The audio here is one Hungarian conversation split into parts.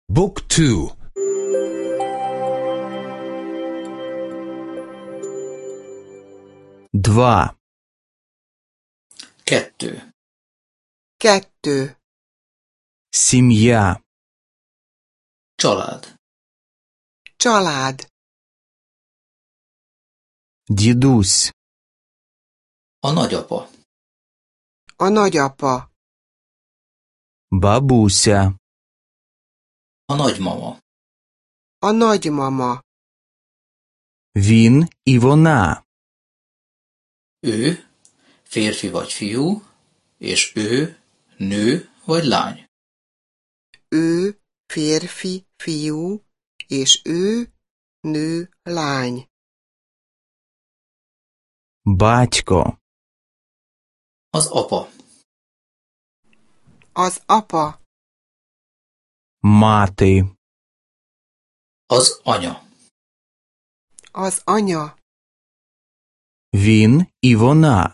Book 2. 2. 2. 2. Сім'я. Család. Család. Дідусь. A nagyapa. A nagyapa. Бабуся. A nagymama. A nagymama. Він і вона. Ő férfi vagy fiú, és ő nő vagy lány. Ő férfi, fiú, és ő nő, lány. Батько. Az apa. Az apa. Мати. Az anya. Az anya. Він і вона.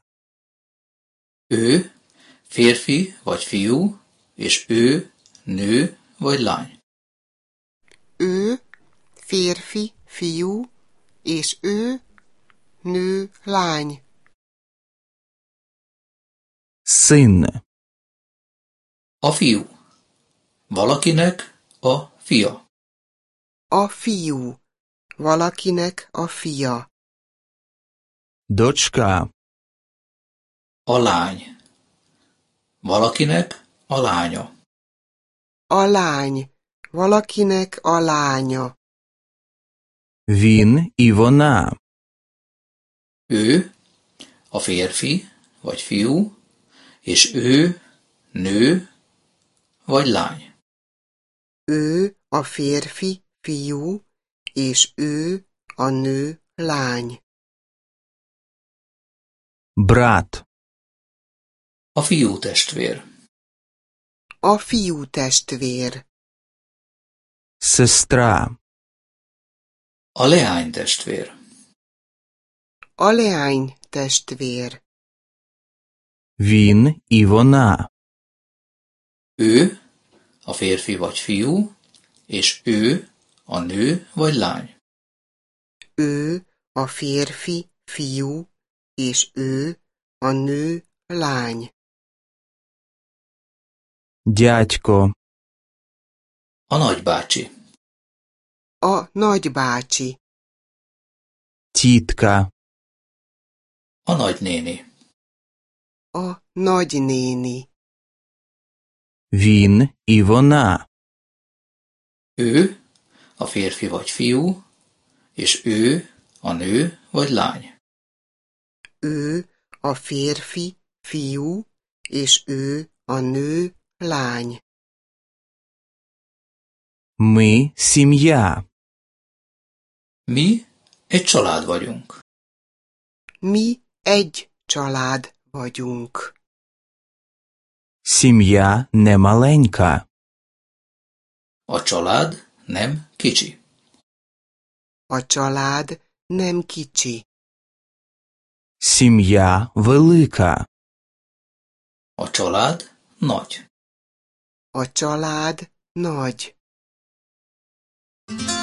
Ő férfi vagy fiú, és ő nő vagy lány. Ő férfi, fiú, és ő nő, lány. Син. A fiú. Valakinek a fia. A fiú. Valakinek a fia. Дочка. A lány. Valakinek a lánya. A lány. Valakinek a lánya. Він і вона. Ő a férfi vagy fiú, és ő nő vagy lány. Ő a férfi, fiú, és ő a nő, lány. Брат. A fiú testvér. A fiú testvér. Сестра. A leány testvér. A leány testvér. Він і вона. Ő a férfi vagy fiú, és ő a nő vagy lány. Ő a férfi, fiú, és ő a nő, lány. Дядько. A nagybácsi. A nagybácsi. Тітка. A nagynéni. A nagynéni. Він і вона. Ő a férfi vagy fiú, és ő a nő vagy lány. Ő a férfi, fiú, és ő a nő, lány. Ми сім'я. Mi egy család vagyunk. Mi egy család vagyunk. Сім'я не маленька. A család nem kicsi. A család nem kicsi. Сім'я велика. A család nagy. A család nagy.